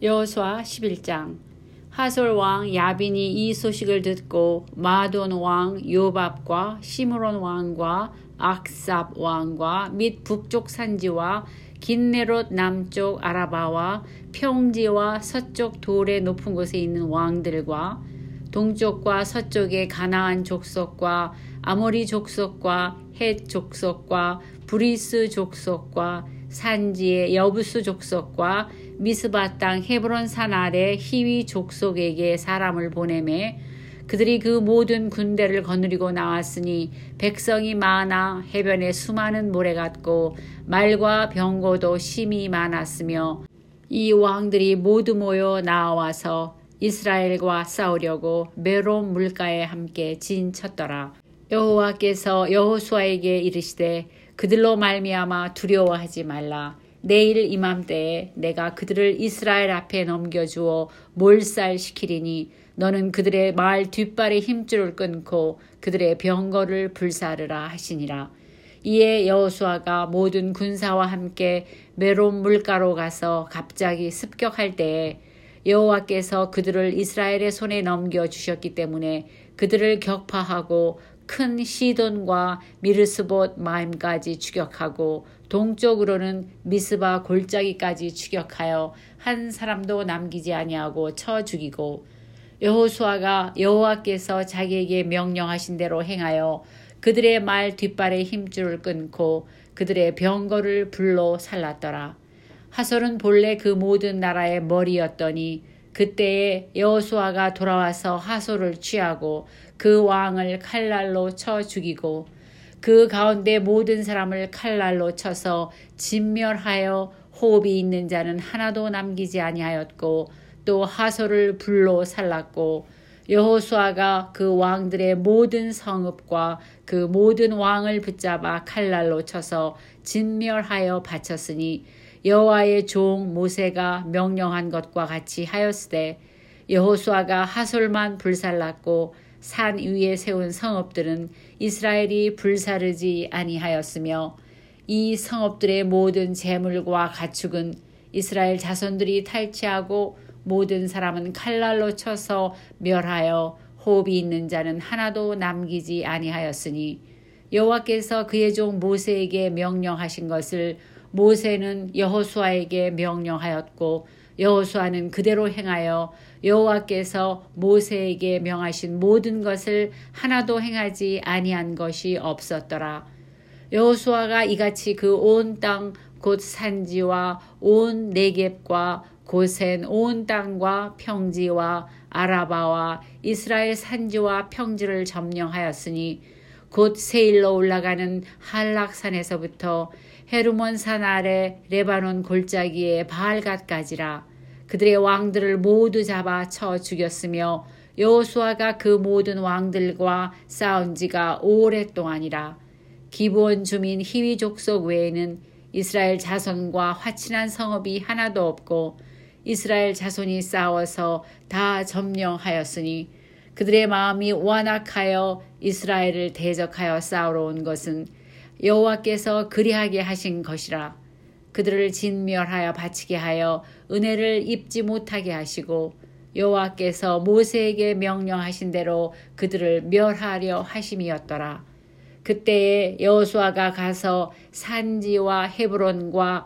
여호수아 11장. 하솔 왕 야빈이 이 소식을 듣고 마돈 왕 요밥과 시므론 왕과 악삽 왕과 및 북쪽 산지와 긴네롯 남쪽 아라바와 평지와 서쪽 돌의 높은 곳에 있는 왕들과 동쪽과 서쪽의 가나안 족속과 아모리 족속과 헷 족속과 브리스 족속과 산지의 여부스 족속과 미스바 땅 헤브론 산 아래 히위 족속에게 사람을 보내매 그들이 그 모든 군대를 거느리고 나왔으니 백성이 많아 해변에 수많은 모래 같고 말과 병거도 심히 많았으며 이 왕들이 모두 모여 나와서 이스라엘과 싸우려고 메롬 물가에 함께 진쳤더라. 여호와께서 여호수아에게 이르시되 그들로 말미암아 두려워하지 말라. 내일 이맘때에 내가 그들을 이스라엘 앞에 넘겨주어 몰살시키리니 너는 그들의 말 뒷발의 힘줄을 끊고 그들의 병거를 불사르라 하시니라. 이에 여호수아가 모든 군사와 함께 메롬 물가로 가서 갑자기 습격할 때에 여호와께서 그들을 이스라엘의 손에 넘겨주셨기 때문에 그들을 격파하고 큰 시돈과 미르스봇 마임까지 추격하고 동쪽으로는 미스바 골짜기까지 추격하여 한 사람도 남기지 아니하고 쳐 죽이고 여호수아가 여호와께서 자기에게 명령하신 대로 행하여 그들의 말 뒷발의 힘줄을 끊고 그들의 병거를 불로 살랐더라. 하솔은 본래 그 모든 나라의 머리였더니 그때에 여호수아가 돌아와서 하솔을 취하고 그 왕을 칼날로 쳐 죽이고 그 가운데 모든 사람을 칼날로 쳐서 진멸하여 호흡이 있는 자는 하나도 남기지 아니하였고 또 하솔을 불로 살랐고 여호수아가 그 왕들의 모든 성읍과 그 모든 왕을 붙잡아 칼날로 쳐서 진멸하여 바쳤으니 여호와의 종 모세가 명령한 것과 같이 하였으되 여호수아가 하솔만 불살랐고 산 위에 세운 성읍들은 이스라엘이 불사르지 아니하였으며 이 성읍들의 모든 재물과 가축은 이스라엘 자손들이 탈취하고 모든 사람은 칼날로 쳐서 멸하여 호흡이 있는 자는 하나도 남기지 아니하였으니 여호와께서 그의 종 모세에게 명령하신 것을 모세는 여호수아에게 명령하였고 여호수아는 그대로 행하여 여호와께서 모세에게 명하신 모든 것을 하나도 행하지 아니한 것이 없었더라. 여호수아가 이같이 그 온 땅 곧 산지와 온 네겝과 고센 온 땅과 평지와 아라바와 이스라엘 산지와 평지를 점령하였으니 곧 세일로 올라가는 한락산에서부터 헤르몬 산 아래 레바논 골짜기의 바알갓까지라. 그들의 왕들을 모두 잡아 쳐 죽였으며 여호수아가 그 모든 왕들과 싸운 지가 오랫동안이라. 기브온 주민 히위 족속 외에는 이스라엘 자손과 화친한 성읍이 하나도 없고 이스라엘 자손이 싸워서 다 점령하였으니 그들의 마음이 완악하여 이스라엘을 대적하여 싸우러 온 것은 여호와께서 그리하게 하신 것이라. 그들을 진멸하여 바치게 하여 은혜를 입지 못하게 하시고 여호와께서 모세에게 명령하신 대로 그들을 멸하려 하심이었더라. 그때에 여호수아가 가서 산지와 헤브론과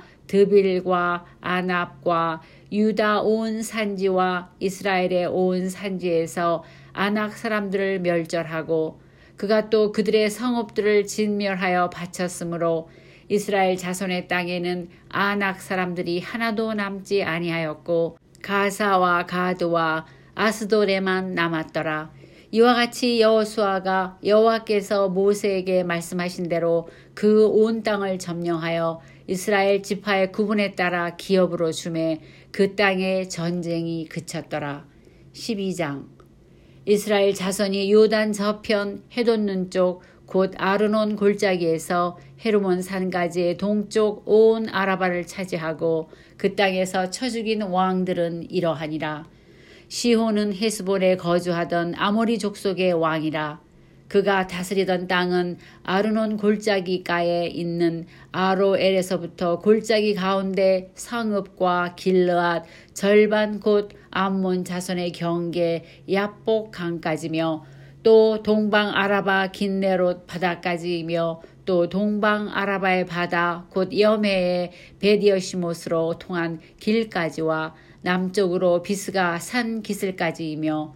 드빌과 아납과 유다 온 산지와 이스라엘의 온 산지에서 아낙 사람들을 멸절하고 그가 또 그들의 성읍들을 진멸하여 바쳤으므로 이스라엘 자손의 땅에는 아낙 사람들이 하나도 남지 아니하였고 가사와 가드와 아스도레만 남았더라. 이와 같이 여호수아가 여호와께서 모세에게 말씀하신 대로 그 온 땅을 점령하여 이스라엘 지파의 구분에 따라 기업으로 주매 그 땅에 전쟁이 그쳤더라. 12장. 이스라엘 자손이 요단 저편 헤돈눈 쪽 곧 아르논 골짜기에서 헤르몬 산까지의 동쪽 온 아라바를 차지하고 그 땅에서 쳐 죽인 왕들은 이러하니라. 시혼은 헤스본에 거주하던 아모리 족속의 왕이라. 그가 다스리던 땅은 아르논 골짜기가에 있는 아로엘에서부터 골짜기 가운데 상읍과 길르앗 절반 곧 암몬 자손의 경계 야복 강까지며 또 동방 아라바 긴네롯 바다까지이며 또 동방 아라바의 바다 곧 여메의 베디어시못으로 통한 길까지와 남쪽으로 비스가 산 기슬까지이며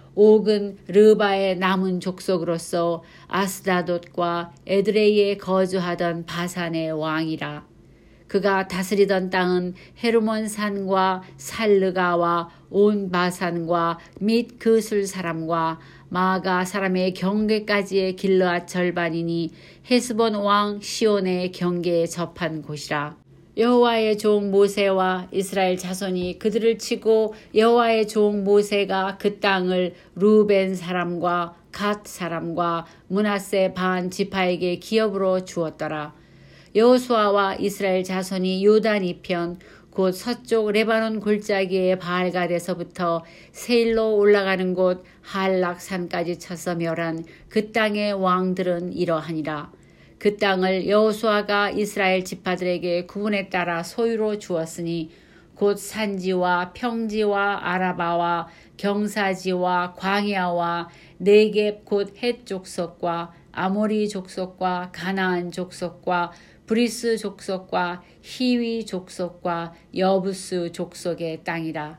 옥은 르바의 남은 족속으로서 아스다돗과 에드레이에 거주하던 바산의 왕이라. 그가 다스리던 땅은 헤르몬 산과 살르가와 온 바산과 및 그술 사람과 마가 사람의 경계까지의 길르앗 절반이니 헤스본 왕 시온의 경계에 접한 곳이라. 여호와의 종 모세와 이스라엘 자손이 그들을 치고 여호와의 종 모세가 그 땅을 루벤 사람과 갓 사람과 므낫세 반 지파에게 기업으로 주었더라. 여호수아와 이스라엘 자손이 요단 이편 곧 서쪽 레바논 골짜기의 바알갓에서부터 세일로 올라가는 곳 할락산까지 쳐서 멸한 그 땅의 왕들은 이러하니라. 그 땅을 여호수아가 이스라엘 지파들에게 구분에 따라 소유로 주었으니 곧 산지와 평지와 아라바와 경사지와 광야와 네겝 곧 헷 족속과 아모리 족속과 가나안 족속과 브리스 족속과 히위 족속과 여부스 족속의 땅이라.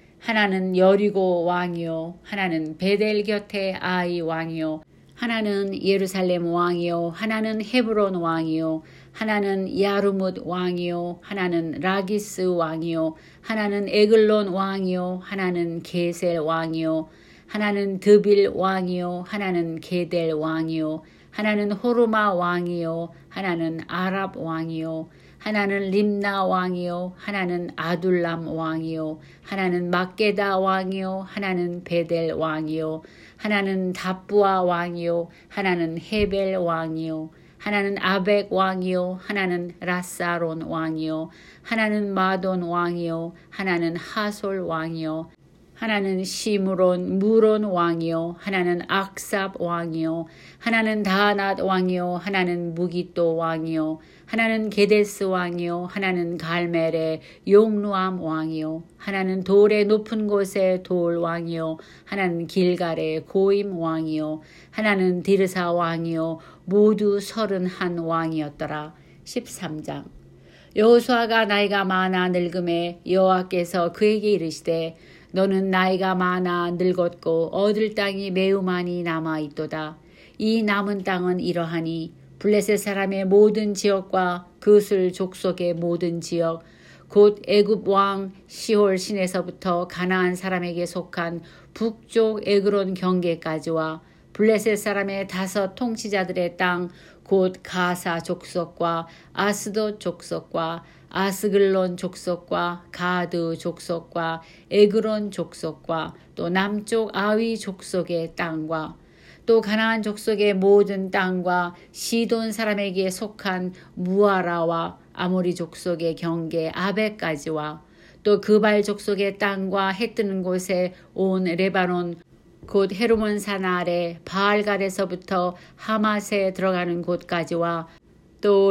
하나는 여리고 왕이요 하나는 베델 곁에 아이 왕이요 하나는 예루살렘 왕이요 하나는 헤브론 왕이요 하나는 야르뭇 왕이요 하나는 라기스 왕이요 하나는 에글론 왕이요 하나는 게셀 왕이요 하나는 드빌 왕이요 하나는 게델 왕이요 하나는 호르마 왕이요 하나는 아랍 왕이요 하나는 림나 왕이요 하나는 아둘람 왕이요 하나는 막게다 왕이요 하나는 베델 왕이요 하나는 답부아 왕이요 하나는 헤벨 왕이요 하나는 아벡 왕이요 하나는 라사론 왕이요 하나는 마돈 왕이요 하나는 하솔 왕이요 하나는 시므론 무론 왕이요 하나는 악삽 왕이요 하나는 다낫 왕이요 하나는 무기또 왕이요 하나는 게데스 왕이요 하나는 갈멜의 용루암 왕이요 하나는 돌의 높은 곳의 돌 왕이요 하나는 길갈의 고임 왕이요 하나는 디르사 왕이요 모두 31 왕이었더라. 13장. 여호수아가 나이가 많아 늙음에 여호와께서 그에게 이르시되 너는 나이가 많아 늙었고 얻을 땅이 매우 많이 남아있도다. 이 남은 땅은 이러하니 블레셋 사람의 모든 지역과 그술 족속의 모든 지역 곧 애굽 왕 시홀 신에서부터 가나안 사람에게 속한 북쪽 에그론 경계까지와 블레셋 사람의 5 통치자들의 땅 곧 가사 족속과 아스돗 족속과 아스글론 족속과 가드 족속과 에그론 족속과 또 남쪽 아위 족속의 땅과 또 가나안 족속의 모든 땅과 시돈 사람에게 속한 무아라와 아모리 족속의 경계 아벡까지와 또 그발 족속의 땅과 해 뜨는 곳에 온 레바논 곧 헤르몬 산 아래 바알갈에서부터 하맛에 들어가는 곳까지와 또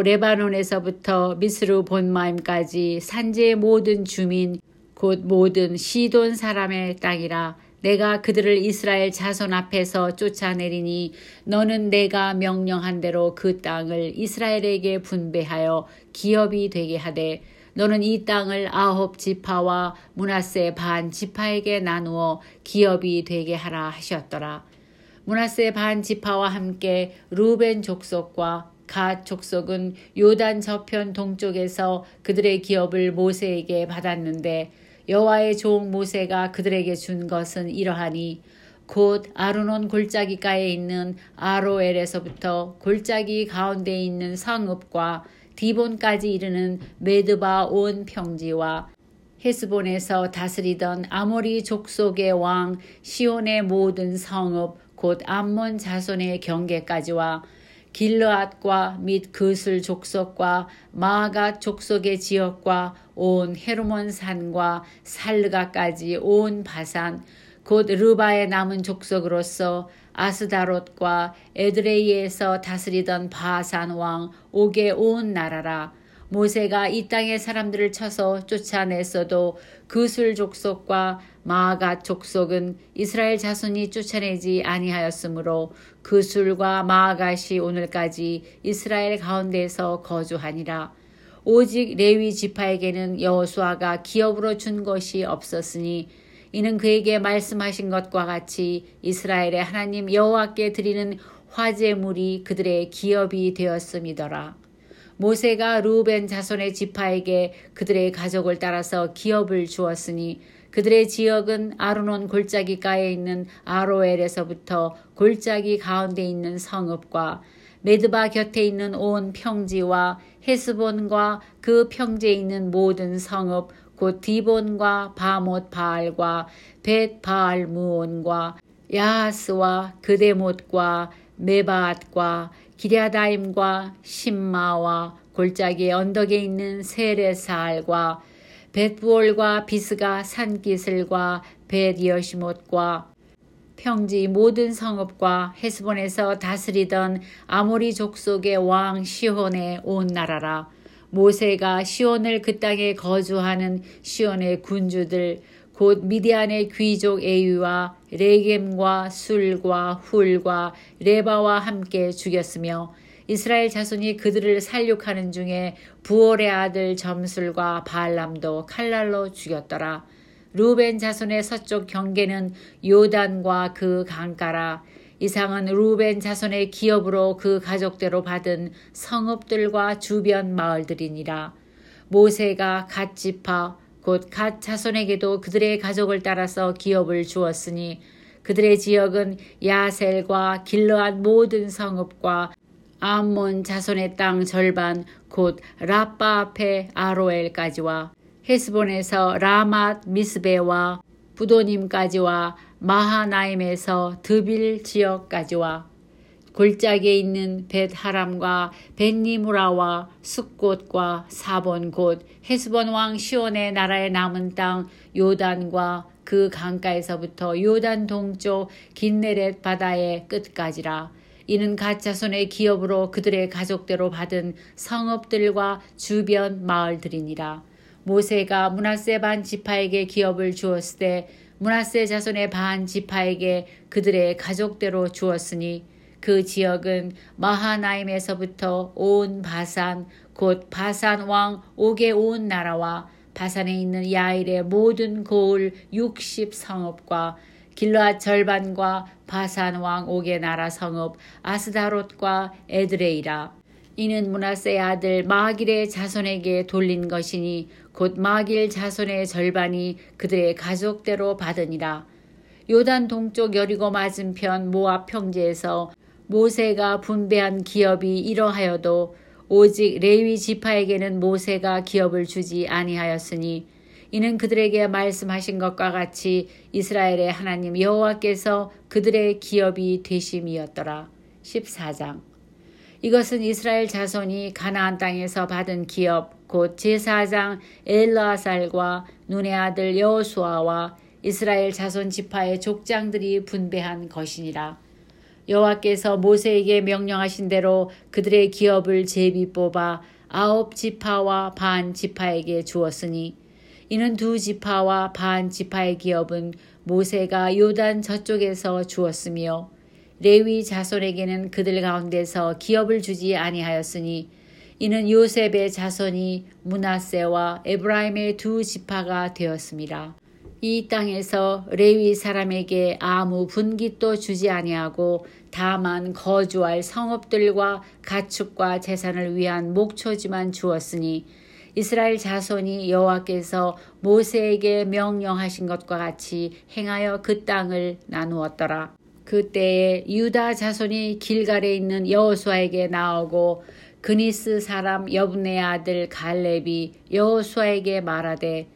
레바논에서부터 미스르 본마임까지 산지의 모든 주민 곧 모든 시돈 사람의 땅이라. 내가 그들을 이스라엘 자손 앞에서 쫓아내리니 너는 내가 명령한 대로 그 땅을 이스라엘에게 분배하여 기업이 되게 하되 너는 이 땅을 9 지파와 므낫세 반 지파에게 나누어 기업이 되게 하라 하셨더라. 므낫세 반 지파와 함께 루벤 족속과 갓 족속은 요단 저편 동쪽에서 그들의 기업을 모세에게 받았는데 여호와의 종 모세가 그들에게 준 것은 이러하니 곧 아르논 골짜기가에 있는 아로엘에서부터 골짜기 가운데 있는 성읍과 디본까지 이르는 메드바 온 평지와 헤스본에서 다스리던 아모리 족속의 왕 시온의 모든 성읍 곧 암몬 자손의 경계까지와 길르앗과 및 그술 족속과 마아갓 족속의 지역과 온 헤르몬 산과 살르가까지 온 바산 곧 르바의 남은 족속으로서 아스다롯과 에드레이에서 다스리던 바산 왕 옥의 온 나라라. 모세가 이 땅의 사람들을 쳐서 쫓아냈어도 그술 족속과 마갓 족속은 이스라엘 자손이 쫓아내지 아니하였으므로 그술과 마갓이 오늘까지 이스라엘 가운데에서 거주하니라. 오직 레위 지파에게는 여호수아가 기업으로 준 것이 없었으니 이는 그에게 말씀하신 것과 같이 이스라엘의 하나님 여호와께 드리는 화제물이 그들의 기업이 되었음이더라. 모세가 르우벤 자손의 지파에게 그들의 가족을 따라서 기업을 주었으니 그들의 지역은 아르논 골짜기가에 있는 아로엘에서부터 골짜기 가운데 있는 성읍과 메드바 곁에 있는 온 평지와 헤스본과 그 평지에 있는 모든 성읍 곧 디본과 바못 바알과 벳 바알 무온과 야하스와 그데못과 메바앗과 기랴다임과 심마와 골짜기의 언덕에 있는 세레사알과 벳부올과 비스가 산기슬과 벳여시못과 평지 모든 성읍과 헤스본에서 다스리던 아모리 족속의 왕 시혼의 온 나라라. 모세가 시온을 그 땅에 거주하는 시온의 군주들 곧 미디안의 귀족 에위와 레겜과 술과 훌과 레바와 함께 죽였으며 이스라엘 자손이 그들을 살육하는 중에 부올의 아들 점술과 바알람도 칼날로 죽였더라. 르우벤 자손의 서쪽 경계는 요단과 그 강가라. 이상은 르우벤 자손의 기업으로 그 가족대로 받은 성읍들과 주변 마을들이니라. 모세가 갓 지파 곧 갓 자손에게도 그들의 가족을 따라서 기업을 주었으니 그들의 지역은 야셀과 길르앗 모든 성읍과 암몬 자손의 땅 절반 곧 라빠 앞에 아로엘까지와 헤스본에서 라맛 미스베와 부도님까지와 마하나임에서 드빌 지역까지와 골짜기에 있는 벳하람과 벳니무라와 숫곳과 사본 곧 헤스본 왕 시온의 나라의 남은 땅 요단과 그 강가에서부터 요단 동쪽 긴네렛 바다의 끝까지라. 이는 갓 자손의 기업으로 그들의 가족대로 받은 성읍들과 주변 마을들이니라. 모세가 므낫세 반 지파에게 기업을 주었을 때 므낫세 자손의 반 지파에게 그들의 가족대로 주었으니 그 지역은 마하나임에서부터 온 바산 곧 바산 왕 옥의 온 나라와 바산에 있는 야일의 모든 고을 60성읍과 길르앗 절반과 바산 왕 옥의 나라 성읍 아스다롯과 에드레이라. 이는 므낫세의 아들 마길의 자손에게 돌린 것이니 곧 마길 자손의 절반이 그들의 가족대로 받으니라. 요단 동쪽 여리고 맞은편 모압 평지에서 모세가 분배한 기업이 이러하여도 오직 레위 지파에게는 모세가 기업을 주지 아니하였으니 이는 그들에게 말씀하신 것과 같이 이스라엘의 하나님 여호와께서 그들의 기업이 되심이었더라. 14장. 이것은 이스라엘 자손이 가나안 땅에서 받은 기업 곧 제사장 엘르아살과 눈의 아들 여호수아와 이스라엘 자손 지파의 족장들이 분배한 것이니라. 여호와께서 모세에게 명령하신 대로 그들의 기업을 제비 뽑아 9지파와 반 지파에게 주었으니 이는 2지파와 반 지파의 기업은 모세가 요단 저쪽에서 주었으며 레위 자손에게는 그들 가운데서 기업을 주지 아니하였으니 이는 요셉의 자손이 므낫세와 에브라임의 2지파가 되었습니다. 이 땅에서 레위 사람에게 아무 분깃도 주지 아니하고 다만 거주할 성읍들과 가축과 재산을 위한 목초지만 주었으니 이스라엘 자손이 여호와께서 모세에게 명령하신 것과 같이 행하여 그 땅을 나누었더라. 그때에 유다 자손이 길갈에 있는 여호수아에게 나오고 그니스 사람 여분의 아들 갈렙이 여호수아에게 말하되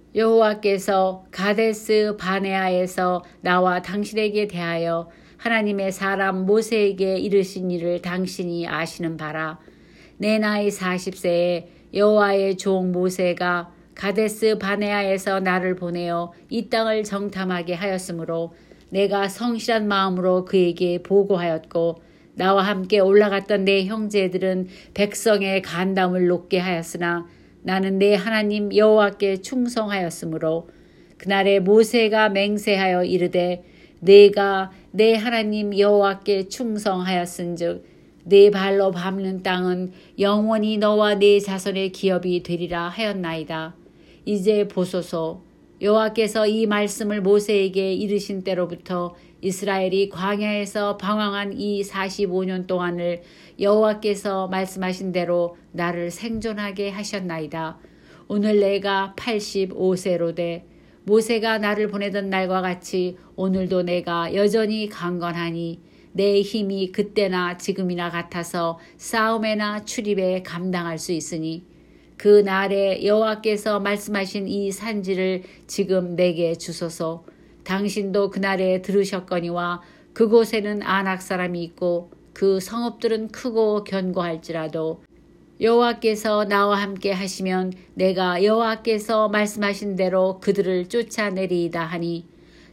여호와께서 가데스 바네아에서 나와 당신에게 대하여 하나님의 사람 모세에게 이르신 일을 당신이 아시는 바라. 내 나이 40세에 여호와의 종 모세가 가데스 바네아에서 나를 보내어 이 땅을 정탐하게 하였으므로 내가 성실한 마음으로 그에게 보고하였고 나와 함께 올라갔던 내 형제들은 백성의 간담을 높게 하였으나 나는 내 하나님 여호와께 충성하였으므로 그날에 모세가 맹세하여 이르되 내가 내 하나님 여호와께 충성하였은즉 내 발로 밟는 땅은 영원히 너와 네 자손의 기업이 되리라 하였나이다. 이제 보소서 여호와께서 이 말씀을 모세에게 이르신 때로부터 이스라엘이 광야에서 방황한 이 45년 동안을 여호와께서 말씀하신 대로 나를 생존하게 하셨나이다. 오늘 내가 85세로 돼 모세가 나를 보내던 날과 같이 오늘도 내가 여전히 강건하니 내 힘이 그때나 지금이나 같아서 싸움에나 출입에 감당할 수 있으니 그 날에 여호와께서 말씀하신 이 산지를 지금 내게 주소서. 당신도 그날에 들으셨거니와 그곳에는 아낙 사람이 있고 그 성읍들은 크고 견고할지라도 여호와께서 나와 함께 하시면 내가 여호와께서 말씀하신 대로 그들을 쫓아내리이다 하니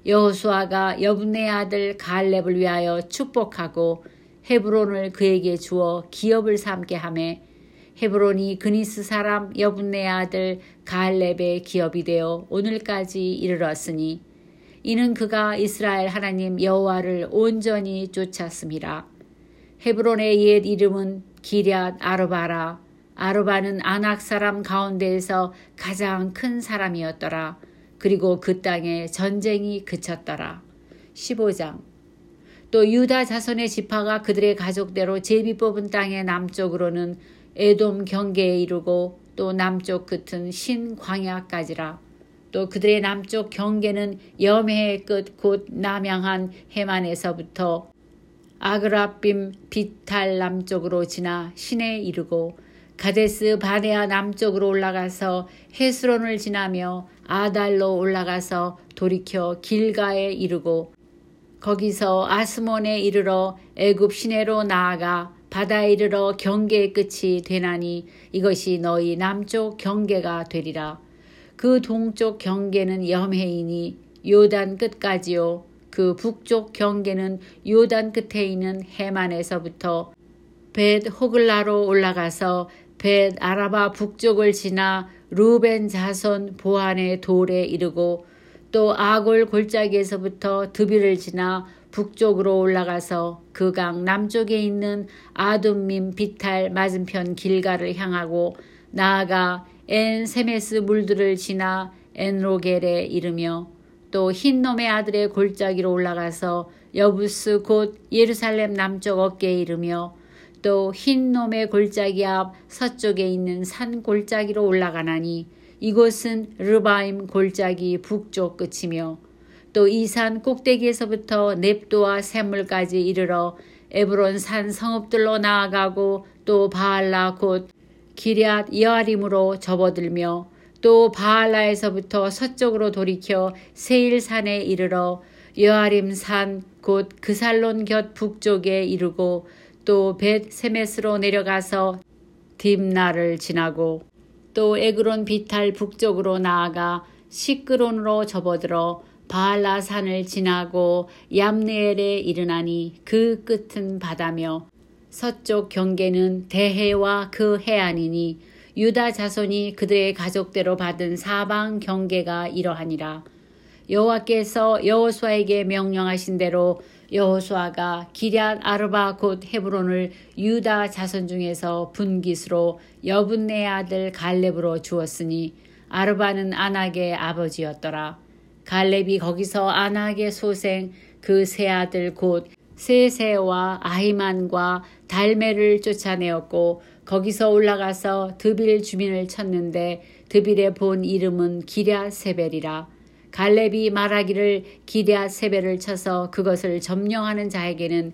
여호수아가 여분네 아들 갈렙을 위하여 축복하고 헤브론을 그에게 주어 기업을 삼게 하매 헤브론이 그니스 사람 여분네 아들 갈렙의 기업이 되어 오늘까지 이르렀으니 이는 그가 이스라엘 하나님 여호와를 온전히 쫓았음이라. 헤브론의 옛 이름은 기럇 아르바라. 아르바는 아낙 사람 가운데에서 가장 큰 사람이었더라. 그리고 그 땅에 전쟁이 그쳤더라. 15장. 또 유다 자손의 지파가 그들의 가족대로 제비 뽑은 땅의 남쪽으로는 에돔 경계에 이르고 또 남쪽 끝은 신 광야까지라. 또 그들의 남쪽 경계는 여매의 끝 곧 남양한 해만에서부터 아그라빔 비탈 남쪽으로 지나 신에 이르고 가데스 바네아 남쪽으로 올라가서 헤스론을 지나며 아달로 올라가서 돌이켜 길가에 이르고 거기서 아스몬에 이르러 애굽 시내로 나아가 바다에 이르러 경계의 끝이 되나니 이것이 너희 남쪽 경계가 되리라. 그 동쪽 경계는 염해이니 요단 끝까지요. 그 북쪽 경계는 요단 끝에 있는 해만에서부터 벳 호글라로 올라가서 벳 아라바 북쪽을 지나 루벤 자손 보한의 돌에 이르고 또 아골 골짜기에서부터 드비를 지나 북쪽으로 올라가서 그 강 남쪽에 있는 아둠밈 비탈 맞은편 길가를 향하고 나아가 엔 세메스 물들을 지나 엔로겔에 이르며 또 흰놈의 아들의 골짜기로 올라가서 여부스 곧 예루살렘 남쪽 어깨에 이르며 또 흰놈의 골짜기 앞 서쪽에 있는 산 골짜기로 올라가나니 이곳은 르바임 골짜기 북쪽 끝이며 또 이 산 꼭대기에서부터 넵도와 샘물까지 이르러 에브론 산 성읍들로 나아가고 또 바알라 곧 기럇 여아림으로 접어들며 또 바알라에서부터 서쪽으로 돌이켜 세일산에 이르러 여아림 산 곧 그살론 곁 북쪽에 이르고 또 벳 세메스로 내려가서 딥나를 지나고 또 에그론 비탈 북쪽으로 나아가 시끄론으로 접어들어 바알라 산을 지나고 얌네엘에 이르나니 그 끝은 바다며 서쪽 경계는 대해와 그 해안이니 유다 자손이 그들의 가족대로 받은 사방 경계가 이러하니라. 여호와께서 여호수아에게 명령하신 대로 여호수아가 기럇 아르바 곧 헤브론을 유다 자손 중에서 분깃으로 여분네 아들 갈렙으로 주었으니 아르바는 아낙의 아버지였더라. 갈렙이 거기서 아낙의 소생 그 세 아들 곧 세세와 아히만과 달메를 쫓아내었고 거기서 올라가서 드빌 주민을 쳤는데 드빌의 본 이름은 기럇 세벨이라. 갈렙이 말하기를 기럇 세벨을 쳐서 그것을 점령하는 자에게는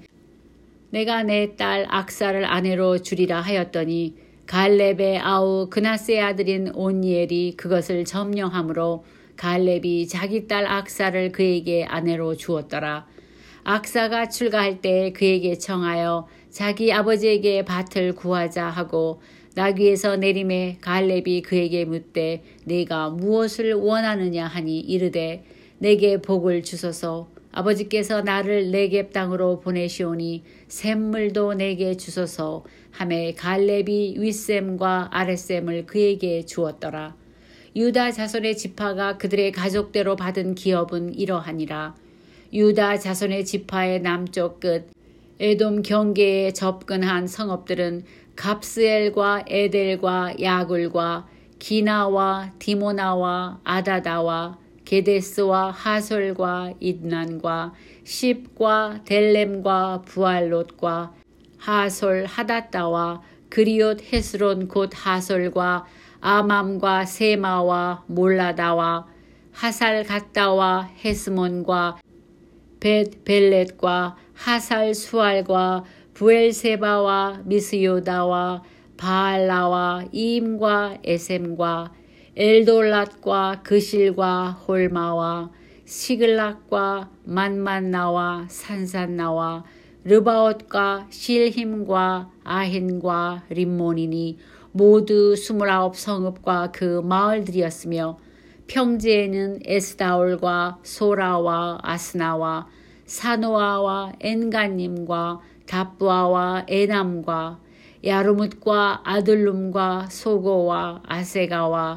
내가 내 딸 악사를 아내로 주리라 하였더니 갈렙의 아우 그나스의 아들인 온니엘이 그것을 점령하므로 갈렙이 자기 딸 악사를 그에게 아내로 주었더라. 악사가 출가할 때 그에게 청하여 자기 아버지에게 밭을 구하자 하고 나귀에서 내림에 갈렙이 그에게 묻되 네가 무엇을 원하느냐 하니 이르되 내게 복을 주소서. 아버지께서 나를 네겝 땅으로 보내시오니 샘물도 내게 주소서 하매 갈렙이 윗샘과 아랫샘을 그에게 주었더라. 유다 자손의 지파가 그들의 가족대로 받은 기업은 이러하니라. 유다 자손의 지파의 남쪽 끝 에돔 경계에 접근한 성읍들은 갑스엘과 에델과 야굴과 기나와 디모나와 아다다와 게데스와 하솔과 id난과 십과 델렘과 부알롯과 하솔 하닷다와 그리옷 헤스론 곧 하솔과 아맘과 세마와 몰라다와 하살 갓다와 헤스몬과 벳 벨렛과 하살 수알과 부엘세바와 미스요다와 바알라와 이임과 에셈과 엘돌랏과 그실과 홀마와 시글락과 만만나와 산산나와 르바옷과 실힘과 아힌과 림몬이니 모두 29 성읍과 그 마을들이었으며 평지에는 에스다올과 소라와 아스나와 사노아와 엔간님과 답부아와 에남과 야르뭇과 아들룸과 소고와 아세가와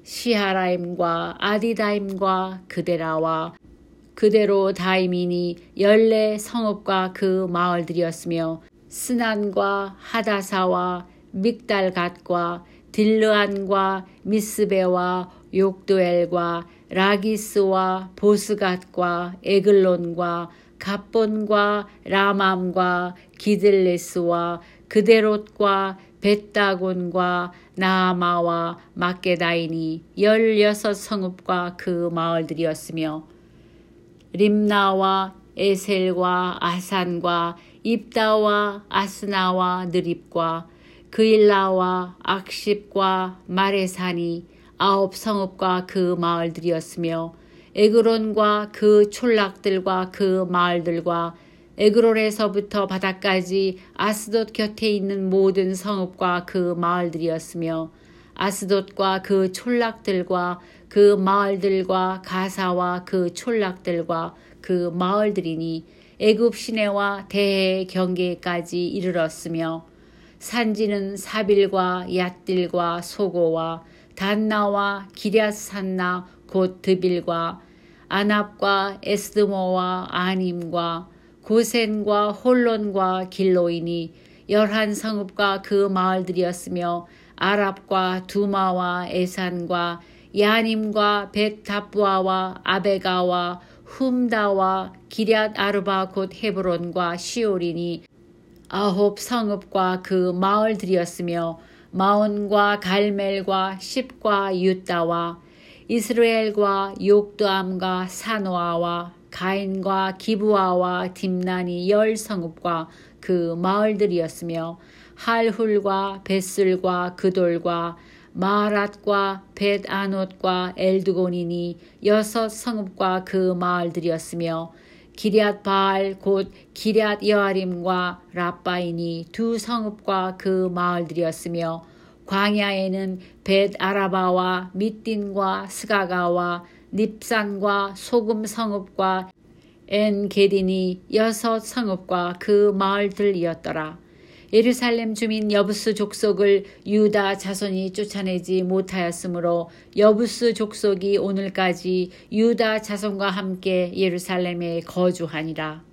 시하라임과 아디다임과 그데라와 그대로 다임이니 14 성읍과 그 마을들이었으며 스난과 하다사와 믹달갓과 딜르안과 미스베와 욕도엘과 라기스와 보스갓과 에글론과 갑본과 라맘과 기들레스와 그데롯과 벳다곤과 나아마와 막게다이니 16 성읍과 그 마을들이었으며 림나와 에셀과 아산과 입다와 아스나와 느립과 그일라와 악십과 마레산이 9 성읍과 그 마을들이었으며 에그론과 그 촌락들과 그 마을들과 에그론에서부터 바다까지 아스돗 곁에 있는 모든 성읍과 그 마을들이었으며 아스돗과 그 촌락들과 그 마을들과 가사와 그 촌락들과 그 마을들이니 애굽 시내와 대해 경계까지 이르렀으며 산지는 사빌과 얏딜과 소고와 단나와 기럇산나 곧 드빌과 아납과 에스드모와 아님과 고센과 홀론과 길로이니 11 성읍과 그 마을들이었으며 아랍과 두마와 에산과 야님과 벳다부아와 아베가와 훔다와 기럇 아르바 곧 헤브론과 시올이니 9 성읍과 그 마을들이었으며 마온과 갈멜과 십과 유다와 이스라엘과 욕두암과 사노아와 가인과 기부아와 딥난이 10 성읍과 그 마을들이었으며 할훌과 벳술과 그돌과 마하랏과 벳아논과 엘드곤이니 6 성읍과 그 마을들이었으며 기럇 바알 곧 기럇 여아림과 라빠이니 2 성읍과 그 마을들이었으며 광야에는 벳 아라바와 밑딘과 스가가와 닙산과 소금 성읍과 엔게디니 6 성읍과 그 마을들이었더라. 예루살렘 주민 여부스 족속을 유다 자손이 쫓아내지 못하였으므로 여부스 족속이 오늘까지 유다 자손과 함께 예루살렘에 거주하니라.